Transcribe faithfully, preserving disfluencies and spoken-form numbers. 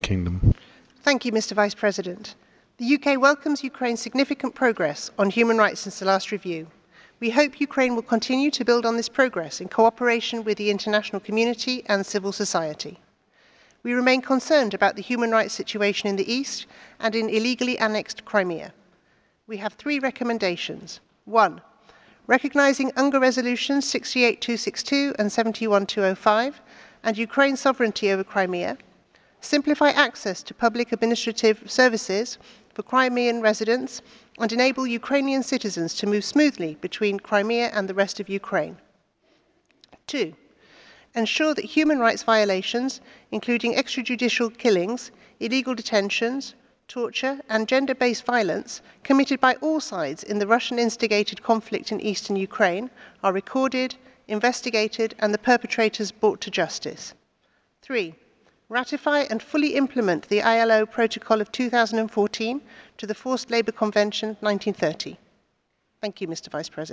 Kingdom. Thank you, Mr Vice President. The U K welcomes Ukraine's significant progress on human rights since the last review. We hope Ukraine will continue to build on this progress in cooperation with the international community and civil society. We remain concerned about the human rights situation in the East and in illegally annexed Crimea. We have three recommendations. One, recognising U N G A Resolutions sixty-eight two sixty-two and seventy-one two oh five and Ukraine's sovereignty over Crimea. Simplify access to public administrative services for Crimean residents and enable Ukrainian citizens to move smoothly between Crimea and the rest of Ukraine. Two, ensure that human rights violations, including extrajudicial killings, illegal detentions, torture, and gender-based violence committed by all sides in the Russian-instigated conflict in eastern Ukraine are recorded, investigated, and the perpetrators brought to justice. Three, ratify and fully implement the I L O Protocol of two thousand fourteen to the Forced Labour Convention nineteen thirty. Thank you, Mr Vice President.